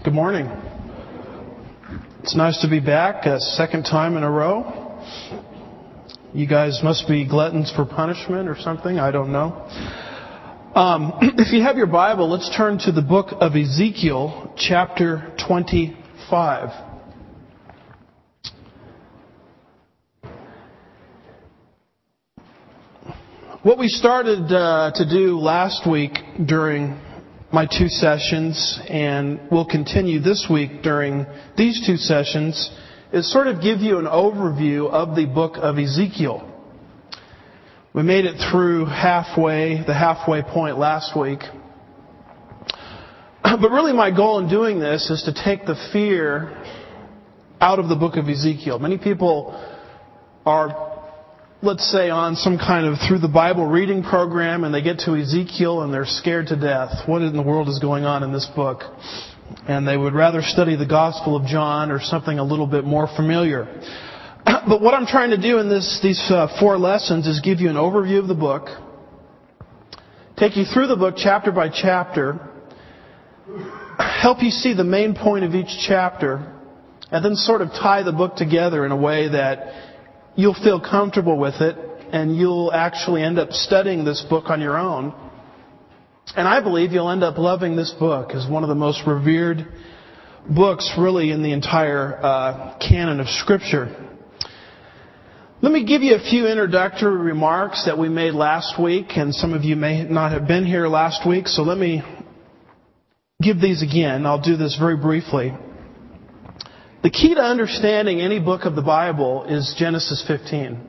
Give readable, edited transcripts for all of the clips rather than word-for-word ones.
Good morning. It's nice to be back a second time in a row. You guys must be gluttons for punishment or something. I don't know. If you have your Bible, let's turn to the book of Ezekiel, chapter 25. What we started to do last week during my two sessions, and will continue this week during these two sessions, is sort of give you an overview of the book of Ezekiel. We made it through the halfway point last week. But really my goal in doing this is to take the fear out of the book of Ezekiel. Many people are, let's say, on some kind of through the Bible reading program, and they get to Ezekiel and they're scared to death. What in the world is going on in this book? And they would rather study the Gospel of John or something a little bit more familiar. But what I'm trying to do in these 4 lessons is give you an overview of the book, take you through the book chapter by chapter, help you see the main point of each chapter, and then sort of tie the book together in a way that you'll feel comfortable with it, and you'll actually end up studying this book on your own. And I believe you'll end up loving this book as one of the most revered books really in the entire canon of Scripture. Let me give you a few introductory remarks that we made last week, and some of you may not have been here last week, so let me give these again. I'll do this very briefly. The key to understanding any book of the Bible is Genesis 15.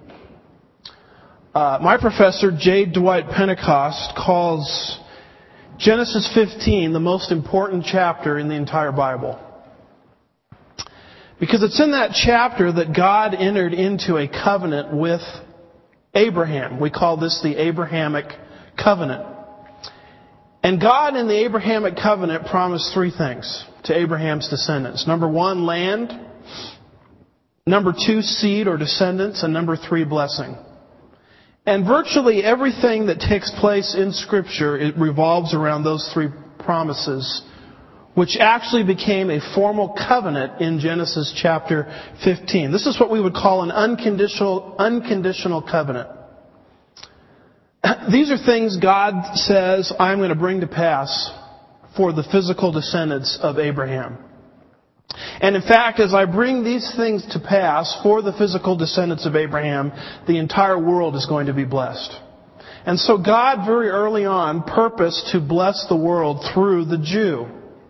My professor, J. Dwight Pentecost, calls Genesis 15 the most important chapter in the entire Bible. Because it's in that chapter that God entered into a covenant with Abraham. We call this the Abrahamic covenant. And God in the Abrahamic covenant promised 3 things to Abraham's descendants. Number 1, land. Number 2, seed or descendants. And number 3, blessing. And virtually everything that takes place in Scripture, it revolves around those 3 promises, which actually became a formal covenant in Genesis chapter 15. This is what we would call an unconditional covenant. These are things God says, I'm going to bring to pass for the physical descendants of Abraham. And in fact, as I bring these things to pass for the physical descendants of Abraham, the entire world is going to be blessed. And so God very early on purposed to bless the world through the Jew.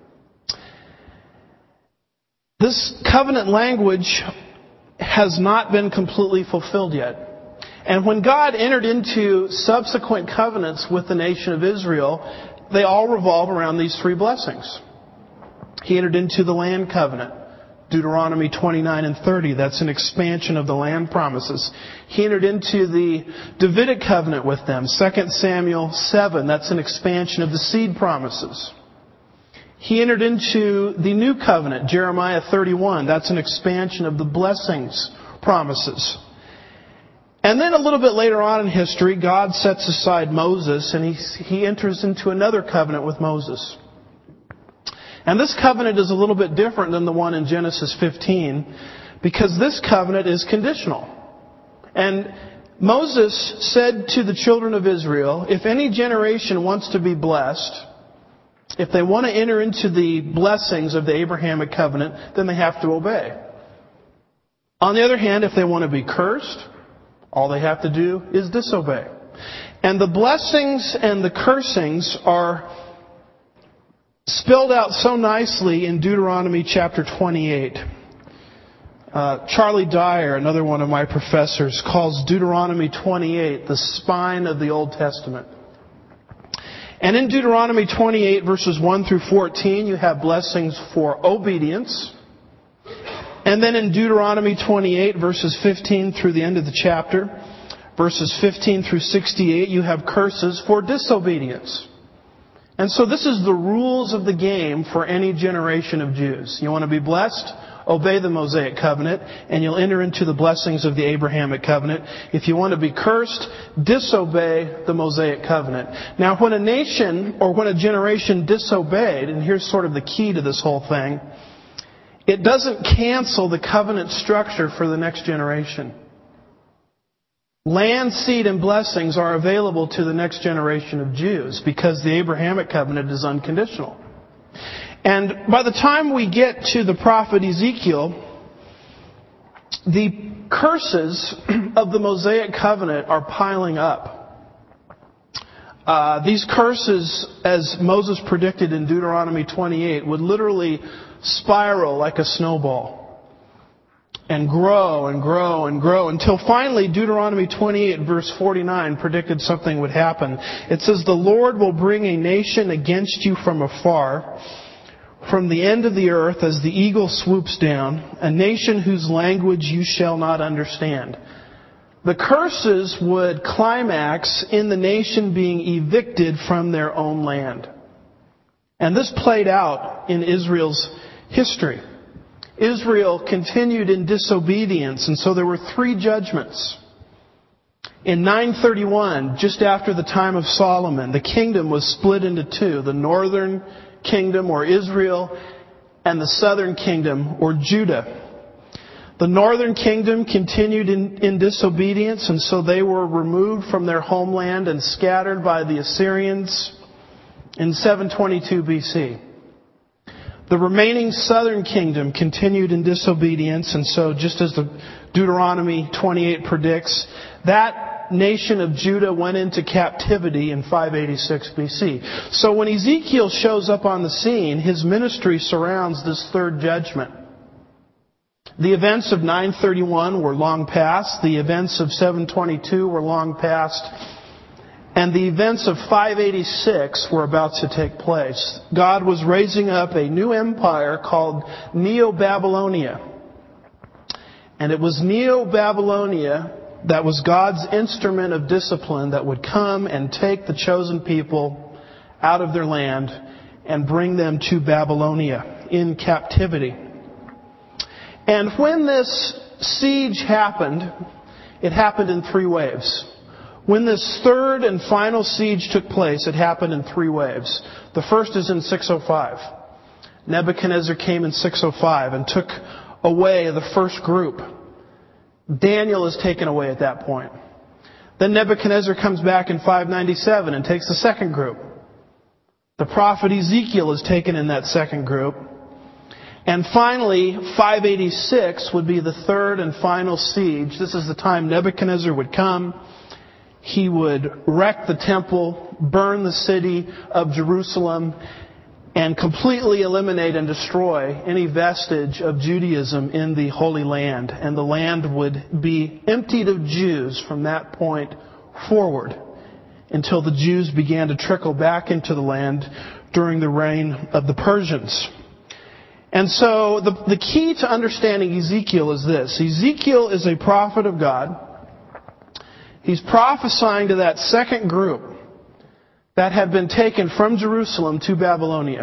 This covenant language has not been completely fulfilled yet. And when God entered into subsequent covenants with the nation of Israel, they all revolve around these 3 blessings. He entered into the land covenant, Deuteronomy 29 and 30. That's an expansion of the land promises. He entered into the Davidic covenant with them, 2 Samuel 7. That's an expansion of the seed promises. He entered into the new covenant, Jeremiah 31. That's an expansion of the blessings promises. And then a little bit later on in history, God sets aside Moses, and he enters into another covenant with Moses. And this covenant is a little bit different than the one in Genesis 15, because this covenant is conditional. And Moses said to the children of Israel, if any generation wants to be blessed, if they want to enter into the blessings of the Abrahamic covenant, then they have to obey. On the other hand, if they want to be cursed, all they have to do is disobey. And the blessings and the cursings are spelled out so nicely in Deuteronomy chapter 28. Charlie Dyer, another one of my professors, calls Deuteronomy 28 the spine of the Old Testament. And in Deuteronomy 28 verses 1 through 14, you have blessings for obedience. And then in Deuteronomy 28 verses 15 through the end of the chapter, verses 15 through 68, you have curses for disobedience. And so this is the rules of the game for any generation of Jews. You want to be blessed? obey the Mosaic covenant, and you'll enter into the blessings of the Abrahamic covenant. If you want to be cursed, disobey the Mosaic covenant. Now, when a nation or when a generation disobeyed, and here's sort of the key to this whole thing, it doesn't cancel the covenant structure for the next generation. Land, seed, and blessings are available to the next generation of Jews because the Abrahamic covenant is unconditional. And by the time we get to the prophet Ezekiel, the curses of the Mosaic covenant are piling up. These curses, as Moses predicted in Deuteronomy 28, would literally spiral like a snowball and grow and grow and grow until finally Deuteronomy 28 verse 49 predicted something would happen. It says, "The Lord will bring a nation against you from afar, from the end of the earth as the eagle swoops down, a nation whose language you shall not understand." The curses would climax in the nation being evicted from their own land. And this played out in Israel's history. Israel continued in disobedience, and so there were 3 judgments. In 931, just after the time of Solomon, the kingdom was split into 2, the northern kingdom, or Israel, and the southern kingdom, or Judah. The northern kingdom continued in disobedience, and so they were removed from their homeland and scattered by the Assyrians in 722 BC. The remaining southern kingdom continued in disobedience, and so just as the Deuteronomy 28 predicts, that nation of Judah went into captivity in 586 BC. So when Ezekiel shows up on the scene, his ministry surrounds this 3rd judgment. The events of 931 were long past. The events of 722 were long past. And the events of 586 were about to take place. God was raising up a new empire called Neo-Babylonia. And it was Neo-Babylonia that was God's instrument of discipline that would come and take the chosen people out of their land and bring them to Babylonia in captivity. And when this siege happened, it happened in 3 waves. When this 3rd and final siege took place, it happened in 3 waves. The first is in 605. Nebuchadnezzar came in 605 and took away the first group. Daniel is taken away at that point. Then Nebuchadnezzar comes back in 597 and takes the second group. The prophet Ezekiel is taken in that second group. And finally, 586 would be the 3rd and final siege. This is the time Nebuchadnezzar would come. He would wreck the temple, burn the city of Jerusalem, and completely eliminate and destroy any vestige of Judaism in the Holy Land. And the land would be emptied of Jews from that point forward until the Jews began to trickle back into the land during the reign of the Persians. And so the key to understanding Ezekiel is this. Ezekiel is a prophet of God. He's prophesying to that second group that had been taken from Jerusalem to Babylonia.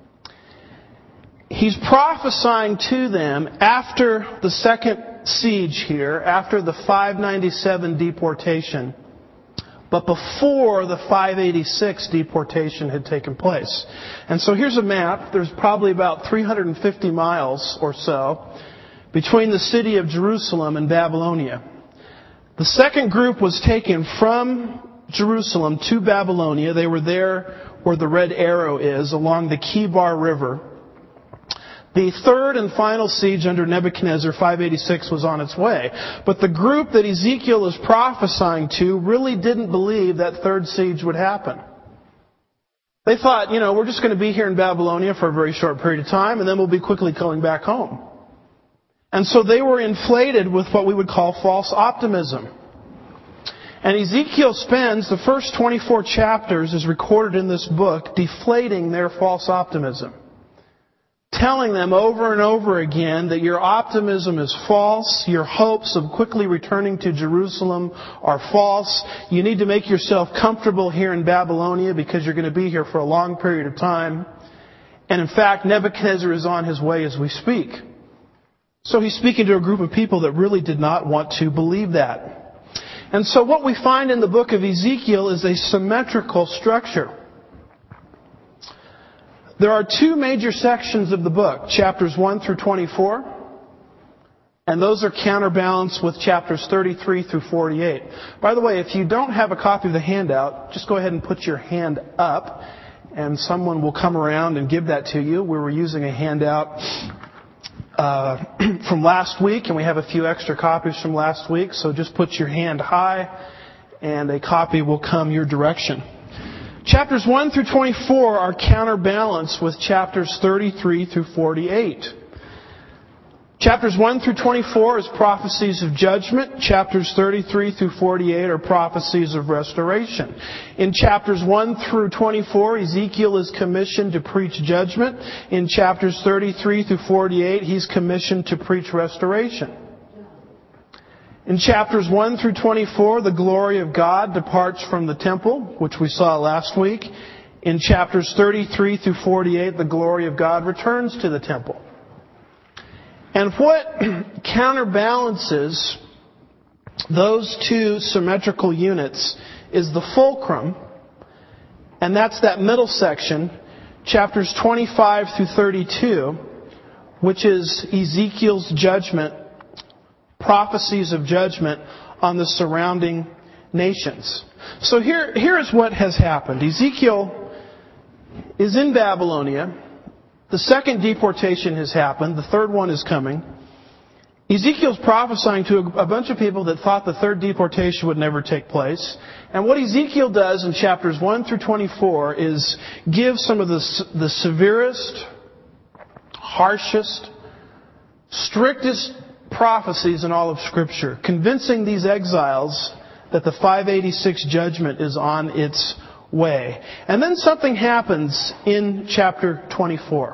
He's prophesying to them after the second siege here, after the 597 deportation, but before the 586 deportation had taken place. And so here's a map. There's probably about 350 miles or so between the city of Jerusalem and Babylonia. The second group was taken from Jerusalem to Babylonia. They were there where the red arrow is, along the Kibar River. The 3rd and final siege under Nebuchadnezzar, 586, was on its way. But the group that Ezekiel is prophesying to really didn't believe that 3rd siege would happen. They thought, we're just going to be here in Babylonia for a very short period of time, and then we'll be quickly going back home. And so they were inflated with what we would call false optimism. And Ezekiel spends the first 24 chapters, as recorded in this book, deflating their false optimism. Telling them over and over again that your optimism is false, your hopes of quickly returning to Jerusalem are false. You need to make yourself comfortable here in Babylonia because you're going to be here for a long period of time. And in fact, Nebuchadnezzar is on his way as we speak. So he's speaking to a group of people that really did not want to believe that. And so what we find in the book of Ezekiel is a symmetrical structure. There are two major sections of the book, chapters 1 through 24, and those are counterbalanced with chapters 33 through 48. By the way, if you don't have a copy of the handout, just go ahead and put your hand up, and someone will come around and give that to you. We were using a handout from last week, and we have a few extra copies from last week, so just put your hand high, and a copy will come your direction. Chapters 1 through 24 are counterbalanced with chapters 33 through 48. Chapters 1 through 24 is prophecies of judgment. Chapters 33 through 48 are prophecies of restoration. In chapters 1 through 24, Ezekiel is commissioned to preach judgment. In chapters 33 through 48, he's commissioned to preach restoration. In chapters 1 through 24, the glory of God departs from the temple, which we saw last week. In chapters 33 through 48, the glory of God returns to the temple. And what counterbalances those two symmetrical units is the fulcrum, and that's that middle section, chapters 25 through 32, which is Ezekiel's judgment, prophecies of judgment on the surrounding nations. So here is what has happened. Ezekiel is in Babylonia. The second deportation has happened. The third one is coming. Ezekiel's prophesying to a bunch of people that thought the third deportation would never take place. And what Ezekiel does in chapters 1 through 24 is give some of the severest, harshest, strictest prophecies in all of Scripture, convincing these exiles that the 586 judgment is on its way. And then something happens in chapter 24.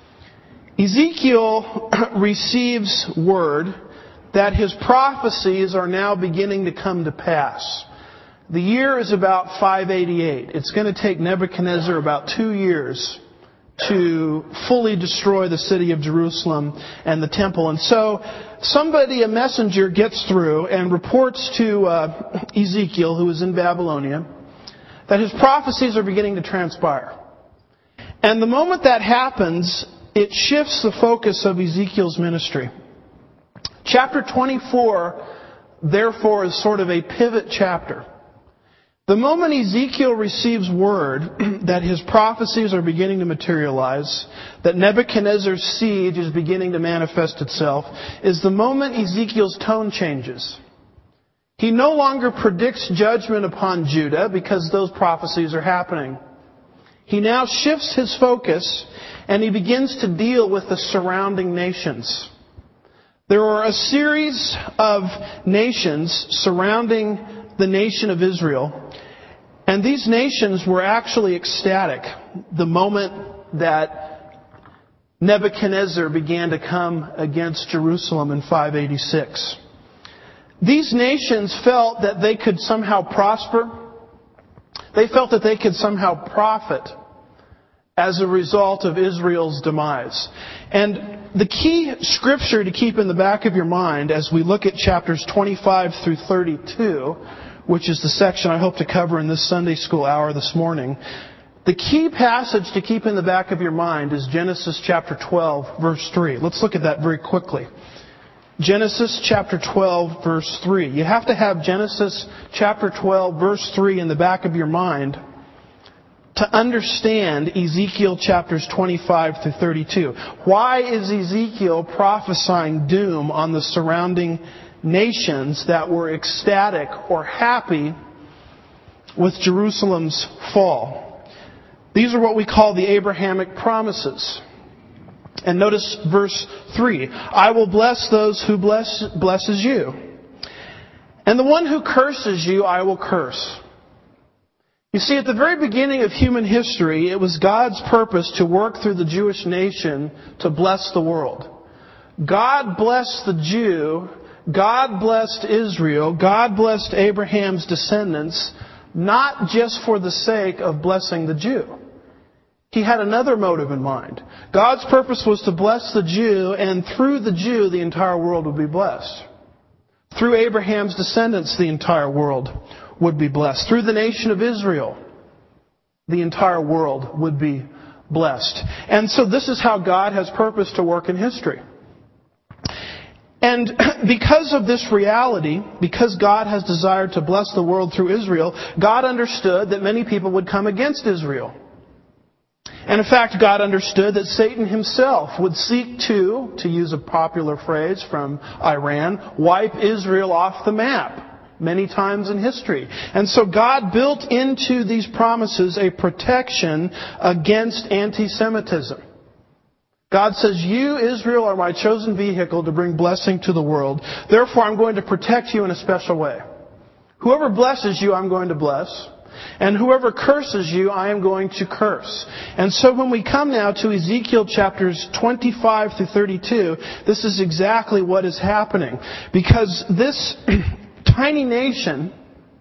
Ezekiel receives word that his prophecies are now beginning to come to pass. The year is about 588. It's going to take Nebuchadnezzar about 2 years to fully destroy the city of Jerusalem and the temple. And so a messenger gets through and reports to Ezekiel, who is in Babylonia, that his prophecies are beginning to transpire. And the moment that happens, it shifts the focus of Ezekiel's ministry. Chapter 24, therefore, is sort of a pivot chapter. The moment Ezekiel receives word that his prophecies are beginning to materialize, that Nebuchadnezzar's siege is beginning to manifest itself, is the moment Ezekiel's tone changes. He no longer predicts judgment upon Judah because those prophecies are happening. He now shifts his focus and he begins to deal with the surrounding nations. There are a series of nations surrounding the nation of Israel, and these nations were actually ecstatic the moment that Nebuchadnezzar began to come against Jerusalem in 586. These nations felt that they could somehow prosper. They felt that they could somehow profit as a result of Israel's demise. And the key scripture to keep in the back of your mind as we look at chapters 25 through 32, which is the section I hope to cover in this Sunday school hour this morning, the key passage to keep in the back of your mind is Genesis chapter 12, verse 3. Let's look at that very quickly. Genesis chapter 12, verse 3. You have to have Genesis chapter 12, verse 3 in the back of your mind to understand Ezekiel chapters 25 through 32. Why is Ezekiel prophesying doom on the surrounding nations that were ecstatic or happy with Jerusalem's fall? These are what we call the Abrahamic promises. And notice verse 3. I will bless those who blesses you. And the one who curses you, I will curse. You see, at the very beginning of human history, it was God's purpose to work through the Jewish nation to bless the world. God blessed the Jew. God blessed Israel. God blessed Abraham's descendants, not just for the sake of blessing the Jew. He had another motive in mind. God's purpose was to bless the Jew, and through the Jew, the entire world would be blessed. Through Abraham's descendants, the entire world would be blessed. Through the nation of Israel, the entire world would be blessed. And so this is how God has purposed to work in history. And because of this reality, because God has desired to bless the world through Israel, God understood that many people would come against Israel. And in fact, God understood that Satan himself would seek to use a popular phrase from Iran, wipe Israel off the map many times in history. And so God built into these promises a protection against anti-Semitism. God says, you, Israel, are my chosen vehicle to bring blessing to the world. Therefore, I'm going to protect you in a special way. Whoever blesses you, I'm going to bless. And whoever curses you, I am going to curse. And so when we come now to Ezekiel chapters 25 through 32, this is exactly what is happening. Because this tiny nation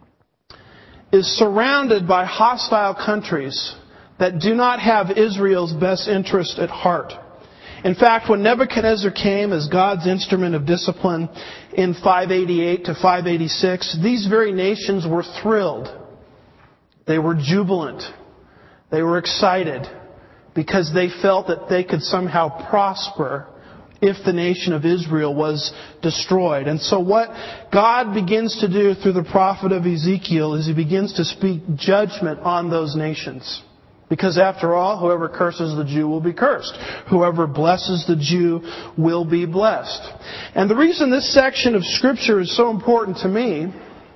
is surrounded by hostile countries that do not have Israel's best interest at heart. In fact, when Nebuchadnezzar came as God's instrument of discipline in 588 to 586, these very nations were thrilled. They were jubilant. They were excited because they felt that they could somehow prosper if the nation of Israel was destroyed. And so what God begins to do through the prophet of Ezekiel is He begins to speak judgment on those nations. Because after all, whoever curses the Jew will be cursed. Whoever blesses the Jew will be blessed. And the reason this section of Scripture is so important to me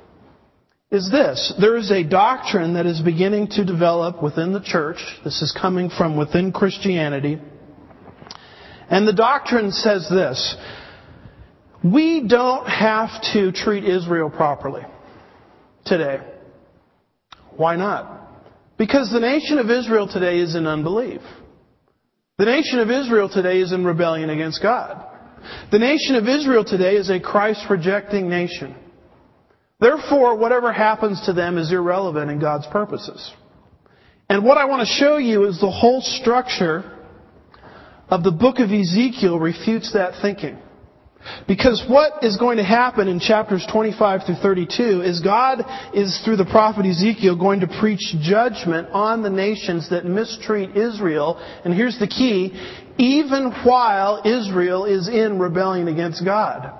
is this. There is a doctrine that is beginning to develop within the church. This is coming from within Christianity. And the doctrine says this. We don't have to treat Israel properly today. Why not? Because the nation of Israel today is in unbelief. The nation of Israel today is in rebellion against God. The nation of Israel today is a Christ-rejecting nation. Therefore, whatever happens to them is irrelevant in God's purposes. And what I want to show you is the whole structure of the book of Ezekiel refutes that thinking. Because what is going to happen in chapters 25 through 32 is God is, through the prophet Ezekiel, going to preach judgment on the nations that mistreat Israel. And here's the key, even while Israel is in rebellion against God.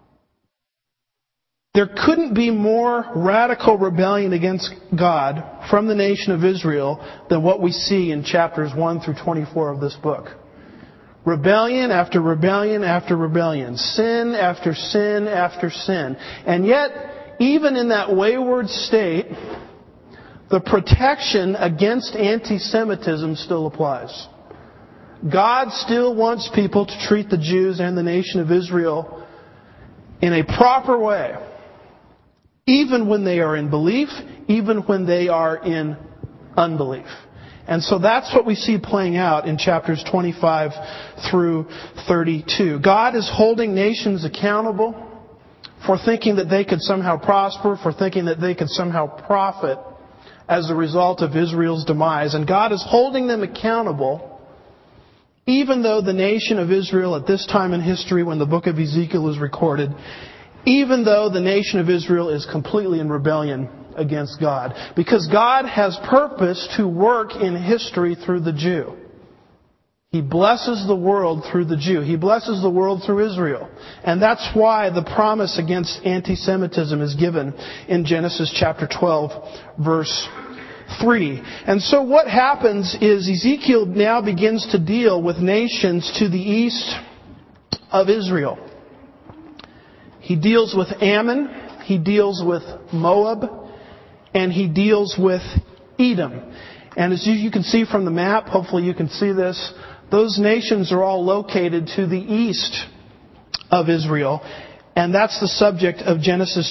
There couldn't be more radical rebellion against God from the nation of Israel than what we see in chapters 1 through 24 of this book. Rebellion after rebellion after rebellion. Sin after sin after sin. And yet, even in that wayward state, the protection against anti-Semitism still applies. God still wants people to treat the Jews and the nation of Israel in a proper way. Even when they are in belief, even when they are in unbelief. And so that's what we see playing out in chapters 25 through 32. God is holding nations accountable for thinking that they could somehow prosper, for thinking that they could somehow profit as a result of Israel's demise. And God is holding them accountable, even though the nation of Israel at this time in history, when the book of Ezekiel is recorded, even though the nation of Israel is completely in rebellion against God. Because God has purpose to work in history through the Jew. He blesses the world through the Jew. He blesses the world through Israel. And that's why the promise against anti-Semitism is given in Genesis chapter 12, verse 3. And so what happens is Ezekiel now begins to deal with nations to the east of Israel. He deals with Ammon, he deals with Moab, and he deals with Edom. And as you can see from the map, hopefully you can see this, those nations are all located to the east of Israel. And that's the subject of Ezekiel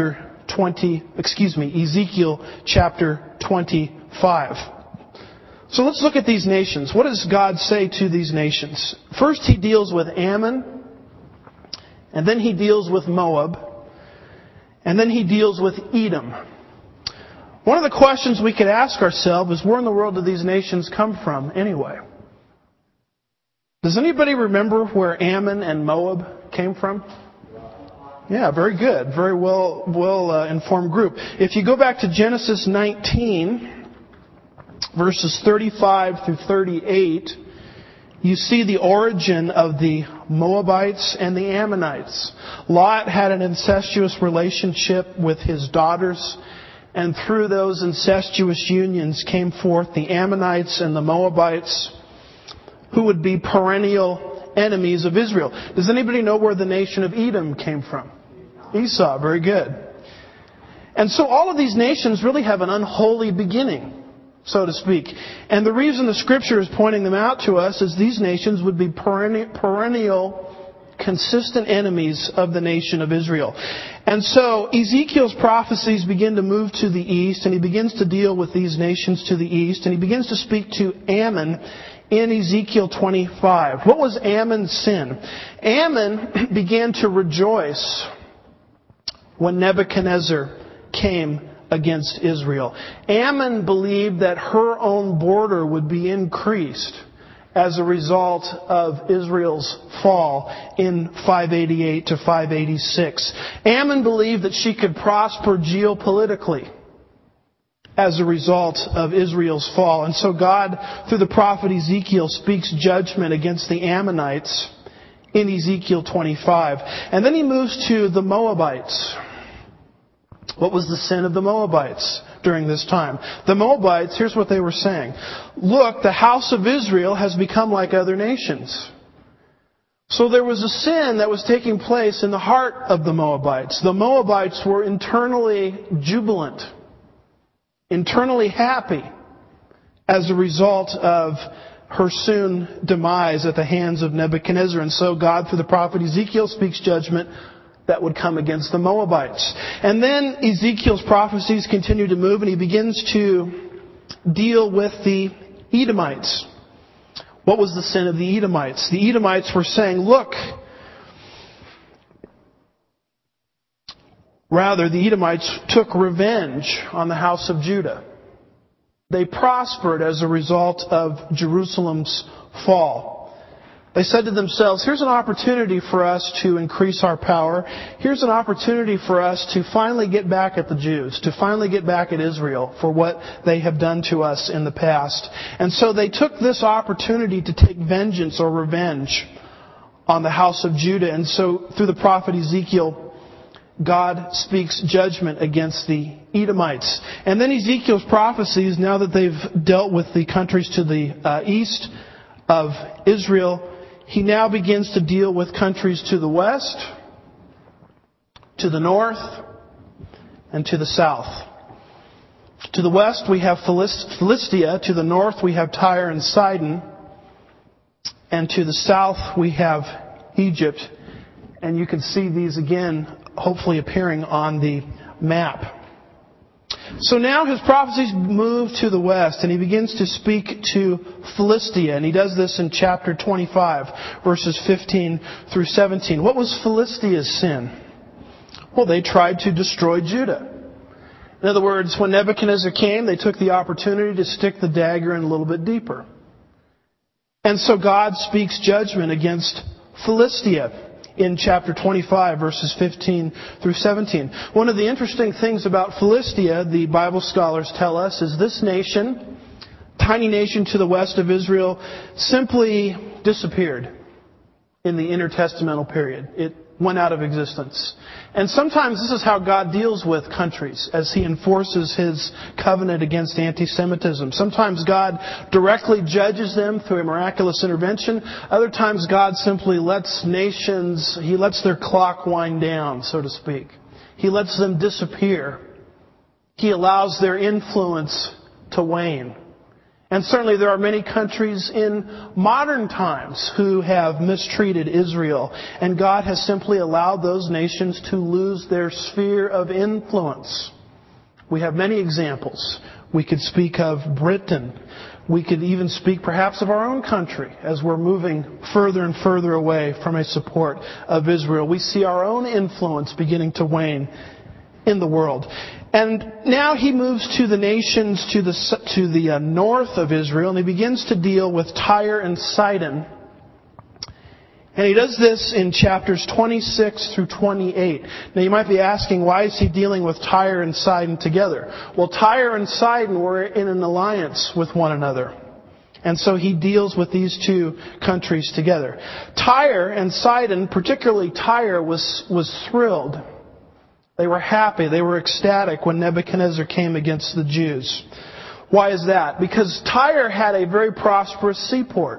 chapter 25. So let's look at these nations. What does God say to these nations? First, He deals with Ammon. And then He deals with Moab. And then He deals with Edom. One of the questions we could ask ourselves is, where in the world do these nations come from anyway? Does anybody remember where Ammon and Moab came from? Yeah, very good. Very well informed group. If you go back to Genesis 19, verses 35 through 38, you see the origin of the Moabites and the Ammonites. Lot had an incestuous relationship with his daughters, and through those incestuous unions came forth the Ammonites and the Moabites, who would be perennial enemies of Israel. Does anybody know where the nation of Edom came from? Esau. Very good. And so all of these nations really have an unholy beginning, so to speak. And the reason the Scripture is pointing them out to us is these nations would be perennial, consistent enemies of the nation of Israel. And so Ezekiel's prophecies begin to move to the east, and he begins to deal with these nations to the east, and he begins to speak to Ammon in Ezekiel 25. What was Ammon's sin? Ammon began to rejoice when Nebuchadnezzar came against Israel. Ammon believed that her own border would be increased as a result of Israel's fall in 588 to 586. Ammon believed that she could prosper geopolitically as a result of Israel's fall. And so God, through the prophet Ezekiel, speaks judgment against the Ammonites in Ezekiel 25. And then he moves to the Moabites. What was the sin of the Moabites during this time? The Moabites, here's what they were saying. Look, the house of Israel has become like other nations. So there was a sin that was taking place in the heart of the Moabites. The Moabites were internally jubilant, internally happy as a result of her soon demise at the hands of Nebuchadnezzar. And so God, through the prophet Ezekiel, speaks judgment that would come against the Moabites. And then Ezekiel's prophecies continue to move, and he begins to deal with the Edomites. What was the sin of the Edomites? The Edomites were saying, look, rather, the Edomites took revenge on the house of Judah. They prospered as a result of Jerusalem's fall. They said to themselves, here's an opportunity for us to increase our power. Here's an opportunity for us to finally get back at the Jews, to finally get back at Israel for what they have done to us in the past. And so they took this opportunity to take vengeance or revenge on the house of Judah. And so through the prophet Ezekiel, God speaks judgment against the Edomites. And then Ezekiel's prophecies, now that they've dealt with the countries to the east of Israel, he now begins to deal with countries to the west, to the north, and to the south. To the west we have Philistia, to the north we have Tyre and Sidon, and to the south we have Egypt. And you can see these again, hopefully appearing on the map. So now his prophecies move to the west, and he begins to speak to Philistia, and he does this in chapter 25, verses 15 through 17. What was Philistia's sin? Well, they tried to destroy Judah. In other words, when Nebuchadnezzar came, they took the opportunity to stick the dagger in a little bit deeper. And so God speaks judgment against Philistia in chapter 25, verses 15 through 17. One of the interesting things about Philistia, the Bible scholars tell us, is this nation, tiny nation to the west of Israel, simply disappeared in the intertestamental period. It went out of existence. And sometimes this is how God deals with countries as He enforces His covenant against anti-Semitism. Sometimes God directly judges them through a miraculous intervention. Other times God simply lets nations, He lets their clock wind down, so to speak. He lets them disappear. He allows their influence to wane. And certainly there are many countries in modern times who have mistreated Israel. And God has simply allowed those nations to lose their sphere of influence. We have many examples. We could speak of Britain. We could even speak perhaps of our own country as we're moving further and further away from a support of Israel. We see our own influence beginning to wane in the world. And now he moves to the nations to the north of Israel, and he begins to deal with Tyre and Sidon. And he does this in chapters 26 through 28. Now you might be asking, why is he dealing with Tyre and Sidon together? Well, Tyre and Sidon were in an alliance with one another. And so he deals with these two countries together. Tyre and Sidon, particularly Tyre, was thrilled. They were happy. They were ecstatic when Nebuchadnezzar came against the Jews. Why is that? Because Tyre had a very prosperous seaport.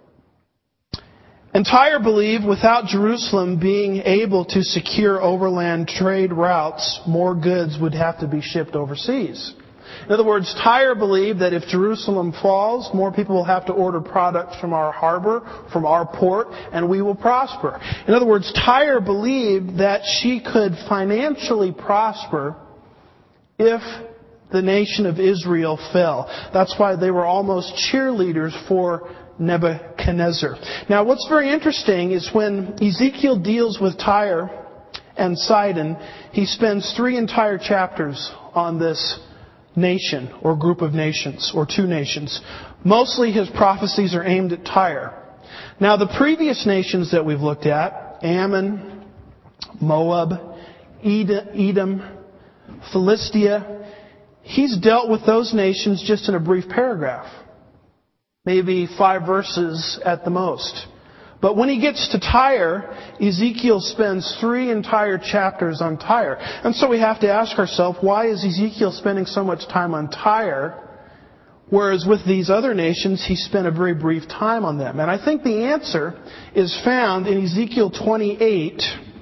And Tyre believed without Jerusalem being able to secure overland trade routes, more goods would have to be shipped overseas. In other words, Tyre believed that if Jerusalem falls, more people will have to order products from our harbor, from our port, and we will prosper. In other words, Tyre believed that she could financially prosper if the nation of Israel fell. That's why they were almost cheerleaders for Nebuchadnezzar. Now, what's very interesting is when Ezekiel deals with Tyre and Sidon, he spends 3 entire chapters on this nation or group of nations or 2 nations. Mostly his prophecies are aimed at Tyre. Now, the previous nations that we've looked at, Ammon, Moab, Edom, Philistia, he's dealt with those nations just in a brief paragraph. Maybe 5 verses at the most. But when he gets to Tyre, Ezekiel spends 3 entire chapters on Tyre. And so we have to ask ourselves, why is Ezekiel spending so much time on Tyre, whereas with these other nations, he spent a very brief time on them? And I think the answer is found in Ezekiel 28,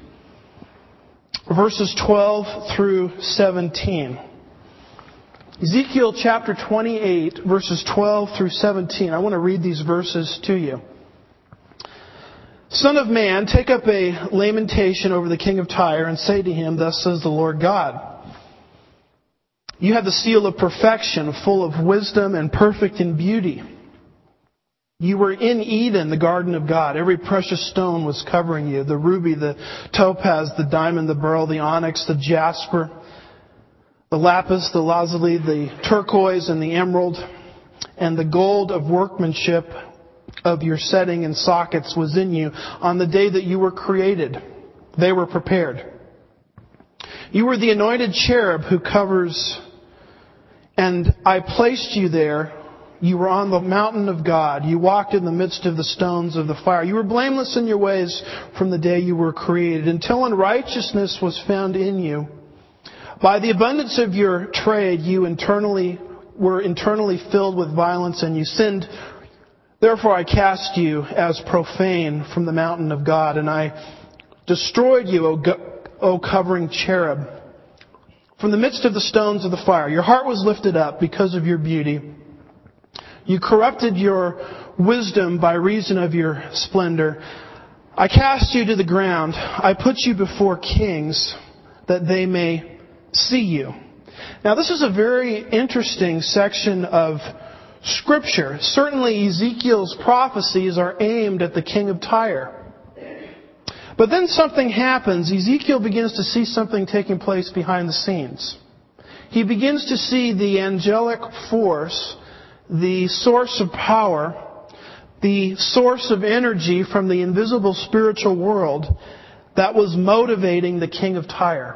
verses 12 through 17. Ezekiel chapter 28, verses 12 through 17. I want to read these verses to you. Son of man, take up a lamentation over the king of Tyre and say to him, thus says the Lord God, you have the seal of perfection, full of wisdom and perfect in beauty. You were in Eden, the garden of God. Every precious stone was covering you. The ruby, the topaz, the diamond, the beryl, the onyx, the jasper, the lapis, the lazuli, the turquoise, and the emerald, and the gold of workmanship of your setting and sockets was in you on the day that you were created. They were prepared. You were the anointed cherub who covers, and I placed you there. You were on the mountain of God. You walked in the midst of the stones of the fire. You were blameless in your ways from the day you were created, until unrighteousness was found in you. By the abundance of your trade, you were internally filled with violence, and you sinned. Therefore I cast you as profane from the mountain of God, and I destroyed you, O covering cherub, from the midst of the stones of the fire. Your heart was lifted up because of your beauty. You corrupted your wisdom by reason of your splendor. I cast you to the ground. I put you before kings that they may see you. Now, this is a very interesting section of Scripture. Certainly, Ezekiel's prophecies are aimed at the king of Tyre. But then something happens. Ezekiel begins to see something taking place behind the scenes. He begins to see the angelic force, the source of power, the source of energy from the invisible spiritual world that was motivating the king of Tyre.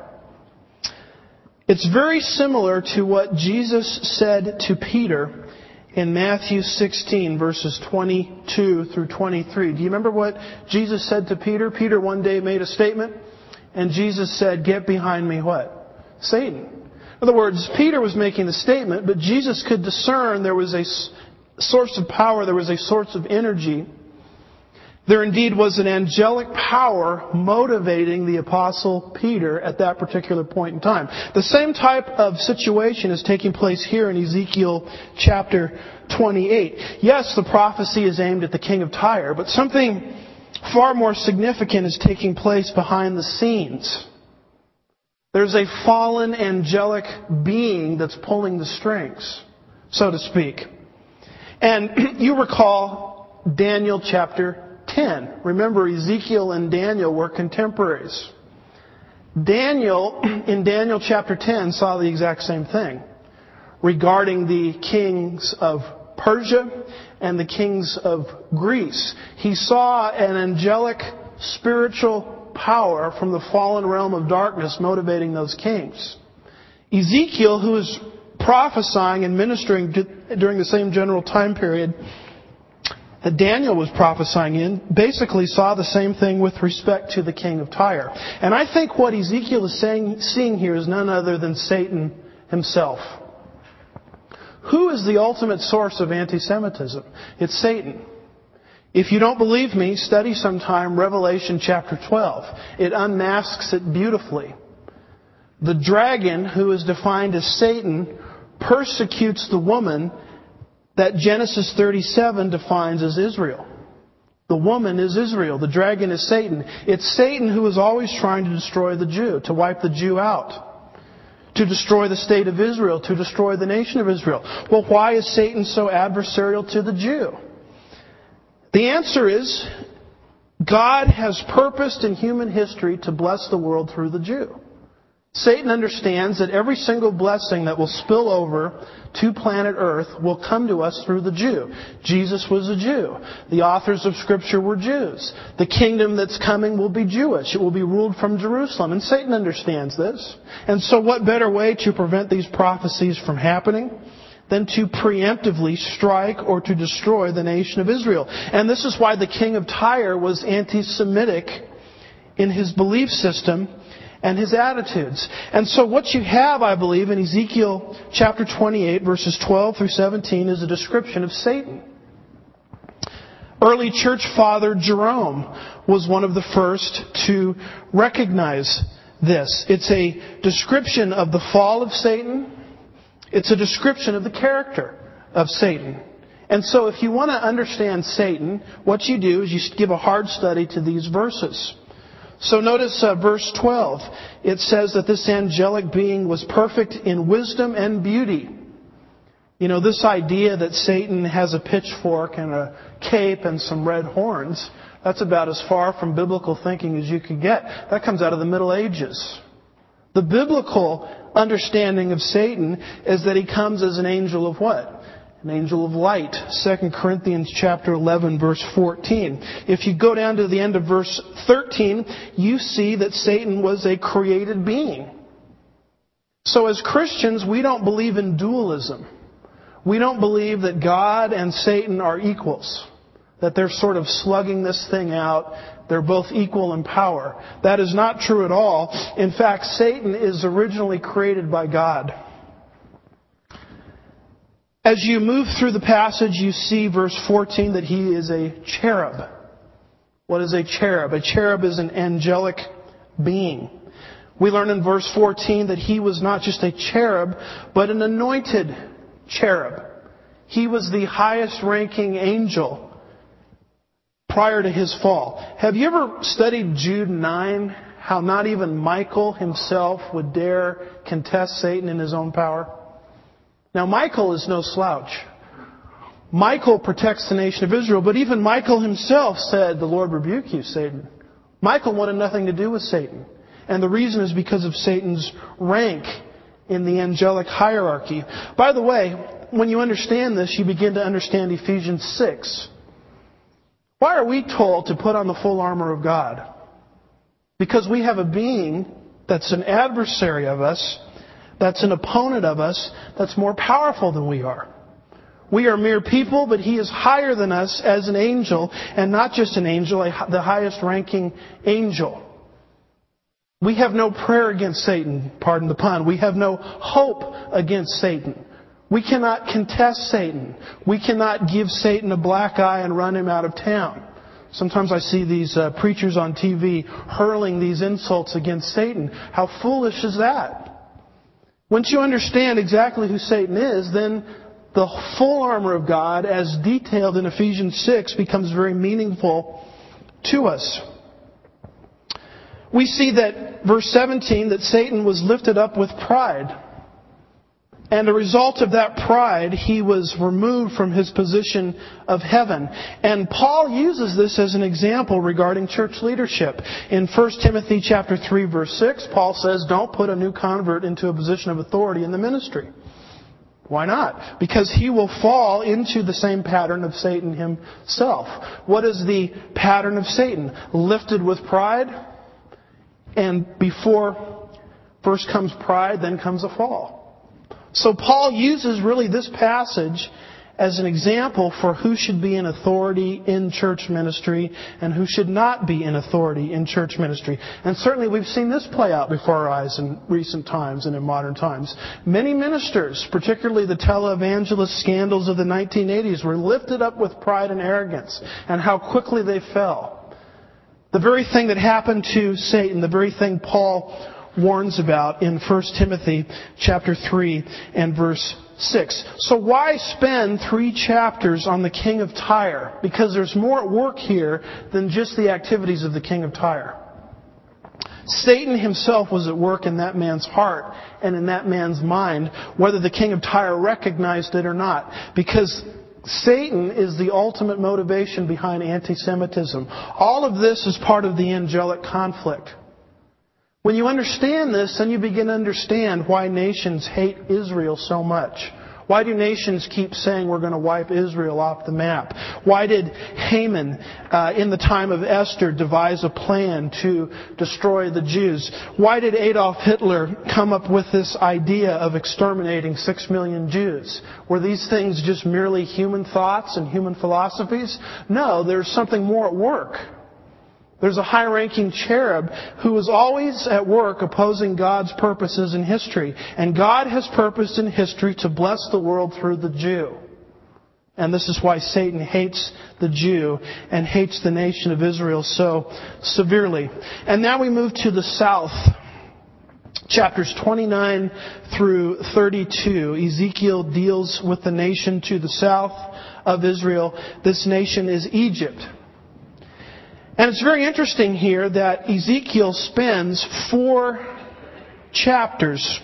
It's very similar to what Jesus said to Peter in Matthew 16, verses 22 through 23. Do you remember what Jesus said to Peter? Peter one day made a statement, and Jesus said, get behind me what? Satan. In other words, Peter was making the statement, but Jesus could discern there was a source of power, there was a source of energy. There indeed was an angelic power motivating the Apostle Peter at that particular point in time. The same type of situation is taking place here in Ezekiel chapter 28. Yes, the prophecy is aimed at the king of Tyre, but something far more significant is taking place behind the scenes. There's a fallen angelic being that's pulling the strings, so to speak. And you recall Daniel chapter 10. Remember, Ezekiel and Daniel were contemporaries. Daniel, in Daniel chapter 10, saw the exact same thing regarding the kings of Persia and the kings of Greece. He saw an angelic spiritual power from the fallen realm of darkness motivating those kings. Ezekiel, who is prophesying and ministering during the same general time period that Daniel was prophesying in, basically saw the same thing with respect to the king of Tyre. And I think what Ezekiel is seeing here is none other than Satan himself. Who is the ultimate source of anti-Semitism? It's Satan. If you don't believe me, study sometime Revelation chapter 12. It unmasks it beautifully. The dragon, who is defined as Satan, persecutes the woman that Genesis 37 defines as Israel. The woman is Israel. The dragon is Satan. It's Satan who is always trying to destroy the Jew, to wipe the Jew out, to destroy the state of Israel, to destroy the nation of Israel. Well, why is Satan so adversarial to the Jew? The answer is, God has purposed in human history to bless the world through the Jew. Satan understands that every single blessing that will spill over to planet Earth will come to us through the Jew. Jesus was a Jew. The authors of Scripture were Jews. The kingdom that's coming will be Jewish. It will be ruled from Jerusalem. And Satan understands this. And so what better way to prevent these prophecies from happening than to preemptively strike or to destroy the nation of Israel? And this is why the king of Tyre was anti-Semitic in his belief system and his attitudes. And so what you have, I believe, in Ezekiel chapter 28, verses 12 through 17, is a description of Satan. Early church father Jerome was one of the first to recognize this. It's a description of the fall of Satan. It's a description of the character of Satan. And so if you want to understand Satan, what you do is you give a hard study to these verses. So notice verse 12. It says that this angelic being was perfect in wisdom and beauty. You know, this idea that Satan has a pitchfork and a cape and some red horns, that's about as far from biblical thinking as you can get. That comes out of the Middle Ages. The biblical understanding of Satan is that he comes as an angel of what? An angel of light. 2 Corinthians chapter 11, verse 14. If you go down to the end of verse 13, you see that Satan was a created being. So as Christians, we don't believe in dualism. We don't believe that God and Satan are equals, that they're sort of slugging this thing out. They're both equal in power. That is not true at all. In fact, Satan is originally created by God. As you move through the passage, you see verse 14 that he is a cherub. What is a cherub? A cherub is an angelic being. We learn in verse 14 that he was not just a cherub, but an anointed cherub. He was the highest ranking angel prior to his fall. Have you ever studied Jude 9? How not even Michael himself would dare contest Satan in his own power? Now, Michael is no slouch. Michael protects the nation of Israel, but even Michael himself said, "The Lord rebuke you, Satan." Michael wanted nothing to do with Satan. And the reason is because of Satan's rank in the angelic hierarchy. By the way, when you understand this, you begin to understand Ephesians 6. Why are we told to put on the full armor of God? Because we have a being that's an adversary of us, that's an opponent of us, that's more powerful than we are. We are mere people, but he is higher than us as an angel, and not just an angel, the highest ranking angel. We have no prayer against Satan, pardon the pun. We have no hope against Satan. We cannot contest Satan. We cannot give Satan a black eye and run him out of town. Sometimes I see these preachers on TV hurling these insults against Satan. How foolish is that? Once you understand exactly who Satan is, then the full armor of God, as detailed in Ephesians 6, becomes very meaningful to us. We see that, verse 17, that Satan was lifted up with pride. And a result of that pride, he was removed from his position of heaven. And Paul uses this as an example regarding church leadership. In 1 Timothy chapter 3, verse 6, Paul says, don't put a new convert into a position of authority in the ministry. Why not? Because he will fall into the same pattern of Satan himself. What is the pattern of Satan? Lifted with pride, and before first comes pride, then comes a fall. So Paul uses really this passage as an example for who should be in authority in church ministry and who should not be in authority in church ministry. And certainly we've seen this play out before our eyes in recent times and in modern times. Many ministers, particularly the televangelist scandals of the 1980s, were lifted up with pride and arrogance, and how quickly they fell. The very thing that happened to Satan, the very thing Paul warns about in 1 Timothy chapter 3 and verse 6. So why spend 3 chapters on the king of Tyre? Because there's more at work here than just the activities of the king of Tyre. Satan himself was at work in that man's heart and in that man's mind, whether the king of Tyre recognized it or not. Because Satan is the ultimate motivation behind anti-Semitism. All of this is part of the angelic conflict. When you understand this, then you begin to understand why nations hate Israel so much. Why do nations keep saying we're going to wipe Israel off the map? Why did Haman, in the time of Esther, devise a plan to destroy the Jews? Why did Adolf Hitler come up with this idea of exterminating 6 million Jews? Were these things just merely human thoughts and human philosophies? No, there's something more at work. There's a high-ranking cherub who is always at work opposing God's purposes in history. And God has purposed in history to bless the world through the Jew. And this is why Satan hates the Jew and hates the nation of Israel so severely. And now we move to the south. Chapters 29 through 32. Ezekiel deals with the nation to the south of Israel. This nation is Egypt. And it's very interesting here that Ezekiel spends 4 chapters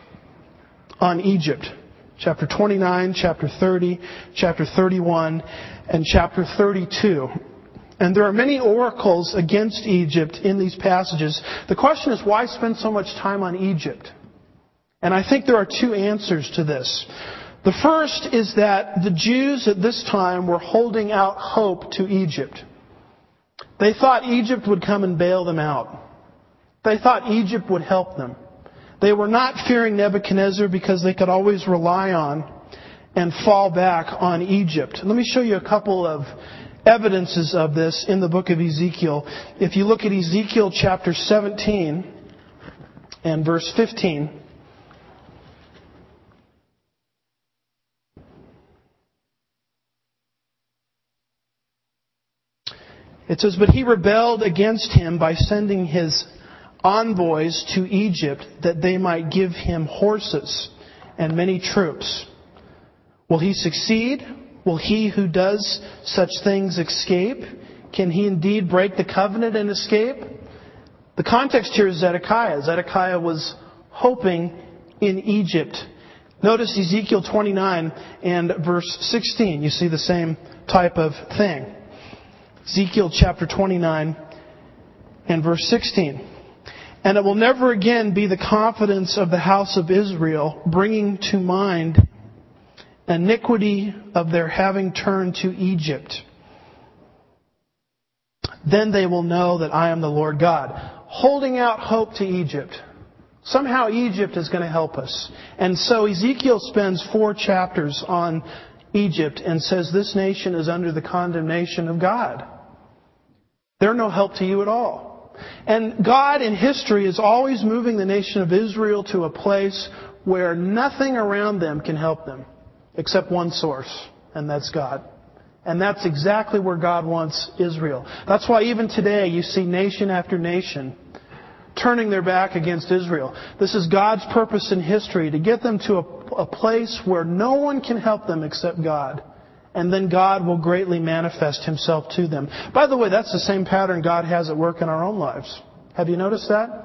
on Egypt. Chapter 29, chapter 30, chapter 31, and chapter 32. And there are many oracles against Egypt in these passages. The question is, why spend so much time on Egypt? And I think there are 2 answers to this. The first is that the Jews at this time were holding out hope to Egypt. They thought Egypt would come and bail them out. They thought Egypt would help them. They were not fearing Nebuchadnezzar because they could always rely on and fall back on Egypt. Let me show you a couple of evidences of this in the book of Ezekiel. If you look at Ezekiel chapter 17 and verse 15, it says, "But he rebelled against him by sending his envoys to Egypt that they might give him horses and many troops. Will he succeed? Will he who does such things escape? Can he indeed break the covenant and escape?" The context here is Zedekiah. Zedekiah was hoping in Egypt. Notice Ezekiel 29 and verse 16. You see the same type of thing. Ezekiel chapter 29 and verse 16. "And it will never again be the confidence of the house of Israel, bringing to mind iniquity of their having turned to Egypt. Then they will know that I am the Lord God." Holding out hope to Egypt. Somehow Egypt is going to help us. And so Ezekiel spends 4 chapters on Egypt and says this nation is under the condemnation of God. They're no help to you at all. And God in history is always moving the nation of Israel to a place where nothing around them can help them except one source, and that's God. And that's exactly where God wants Israel. That's why even today you see nation after nation turning their back against Israel. This is God's purpose in history, to get them to a place where no one can help them except God. And then God will greatly manifest Himself to them. By the way, that's the same pattern God has at work in our own lives. Have you noticed that?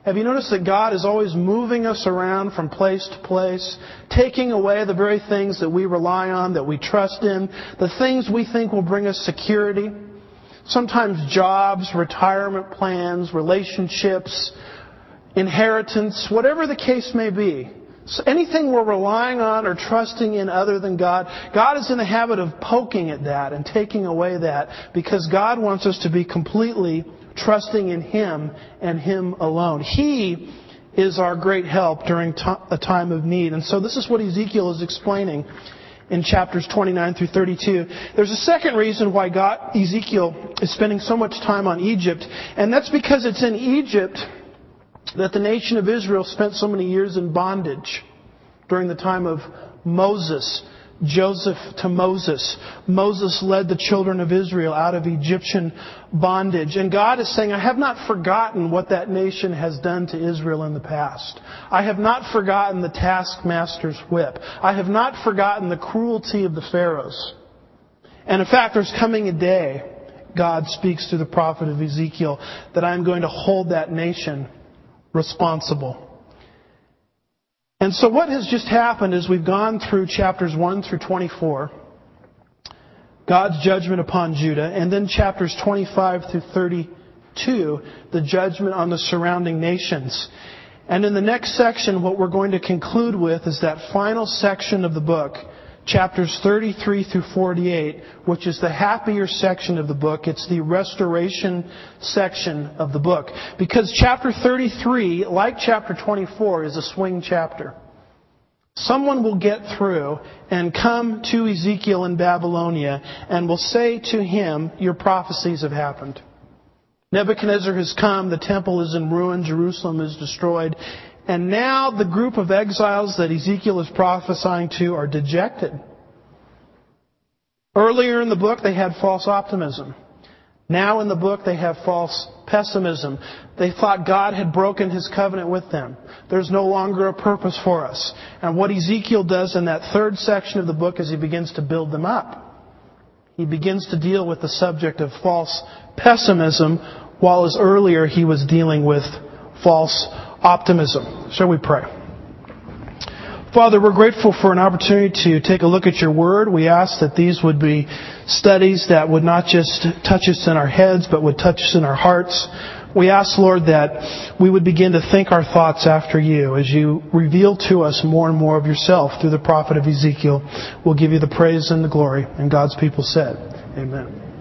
Have you noticed that God is always moving us around from place to place, taking away the very things that we rely on, that we trust in, the things we think will bring us security? Sometimes jobs, retirement plans, relationships, inheritance, whatever the case may be. So anything we're relying on or trusting in other than God, God is in the habit of poking at that and taking away that because God wants us to be completely trusting in Him and Him alone. He is our great help during a time of need. And so this is what Ezekiel is explaining in chapters 29 through 32. There's a second reason why Ezekiel is spending so much time on Egypt, and that's because it's in Egypt that the nation of Israel spent so many years in bondage during the time of Moses. Joseph to Moses. Moses led the children of Israel out of Egyptian bondage. And God is saying, I have not forgotten what that nation has done to Israel in the past. I have not forgotten the taskmaster's whip. I have not forgotten the cruelty of the pharaohs. And in fact, there's coming a day, God speaks through the prophet of Ezekiel, that I am going to hold that nation responsible. And so what has just happened is we've gone through chapters 1 through 24, God's judgment upon Judah, and then chapters 25 through 32, the judgment on the surrounding nations. And in the next section, what we're going to conclude with is that final section of the book, chapters 33 through 48, which is the happier section of the book. It's the restoration section of the book. Because chapter 33, like chapter 24, is a swing chapter. Someone will get through and come to Ezekiel in Babylonia and will say to him, your prophecies have happened. Nebuchadnezzar has come, the temple is in ruin, Jerusalem is destroyed. And now the group of exiles that Ezekiel is prophesying to are dejected. Earlier in the book, they had false optimism. Now in the book, they have false pessimism. They thought God had broken His covenant with them. There's no longer a purpose for us. And what Ezekiel does in that third section of the book is he begins to build them up. He begins to deal with the subject of false pessimism, while as earlier he was dealing with false optimism. Shall we pray? Father, we're grateful for an opportunity to take a look at your word. We ask that these would be studies that would not just touch us in our heads, but would touch us in our hearts. We ask, Lord, that we would begin to think our thoughts after you as you reveal to us more and more of yourself through the prophet of Ezekiel. We'll give you the praise and the glory. And God's people said, amen.